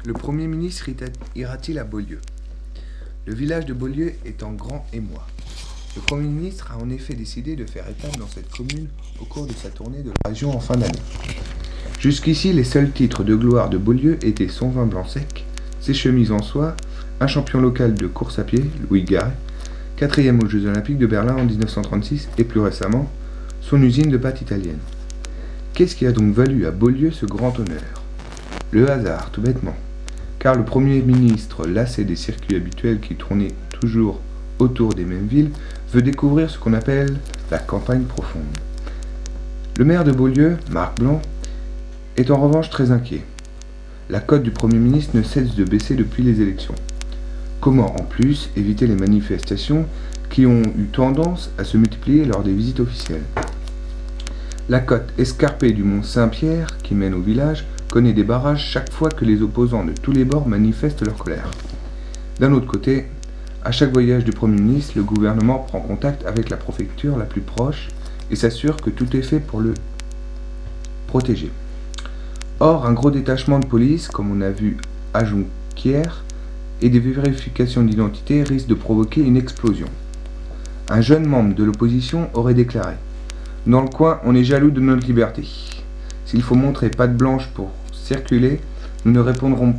Le Premier ministre ira-t-il à Beaulieu? Le village de Beaulieu est en grand émoi. Le Premier ministre a en effet décidé de faire étape dans cette commune au cours de sa tournée de la région en fin d'année. Jusqu'ici, les seuls titres de gloire de Beaulieu étaient son vin blanc sec, ses chemises en soie, un champion local de course à pied, Louis Garret, 4e aux Jeux Olympiques de Berlin en 1936 et plus récemment, son usine de pâtes italienne. Qu'est-ce qui a donc valu à Beaulieu ce grand honneur? Le hasard, tout bêtement. Car le Premier ministre, lassé des circuits habituels qui tournaient toujours autour des mêmes villes, veut découvrir ce qu'on appelle la campagne profonde. Le maire de Beaulieu, Marc Blanc, est en revanche très inquiet. La cote du Premier ministre ne cesse de baisser depuis les élections. Comment, en plus, éviter les manifestations qui ont eu tendance à se multiplier lors des visites officielles? La côte escarpée du mont Saint-Pierre, qui mène au village, connaît des barrages chaque fois que les opposants de tous les bords manifestent leur colère. D'un autre côté, à chaque voyage du Premier ministre, le gouvernement prend contact avec la préfecture la plus proche et s'assure que tout est fait pour le protéger. Or, un gros détachement de police, comme on a vu à Jonquière, et des vérifications d'identité risquent de provoquer une explosion. Un jeune membre de l'opposition aurait déclaré « Dans le coin, on est jaloux de notre liberté. S'il faut montrer patte blanche pour circuler, nous ne répondrons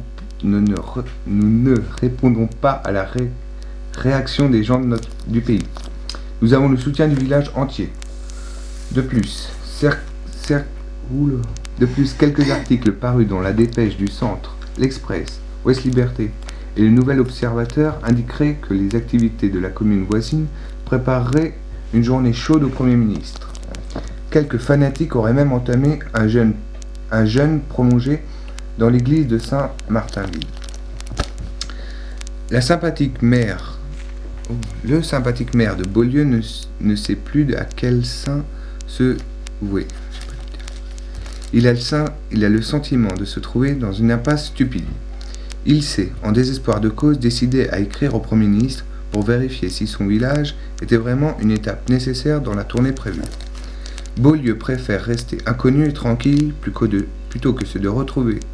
pas à la réaction des gens du pays. Nous avons le soutien du village entier. De plus, quelques articles parus dans la Dépêche du Centre, l'Express, Ouest Liberté et le Nouvel Observateur indiqueraient que les activités de la commune voisine prépareraient une journée chaude au Premier ministre. Quelques fanatiques auraient même entamé un jeûne prolongé dans l'église de Saint-Martinville. Le sympathique maire de Beaulieu ne sait plus à quel saint se vouer. Il a le sentiment de se trouver dans une impasse stupide. Il s'est, en désespoir de cause, décidé à écrire au Premier ministre pour vérifier si son village était vraiment une étape nécessaire dans la tournée prévue. Beaulieu préfère rester inconnu et tranquille plutôt que de retrouver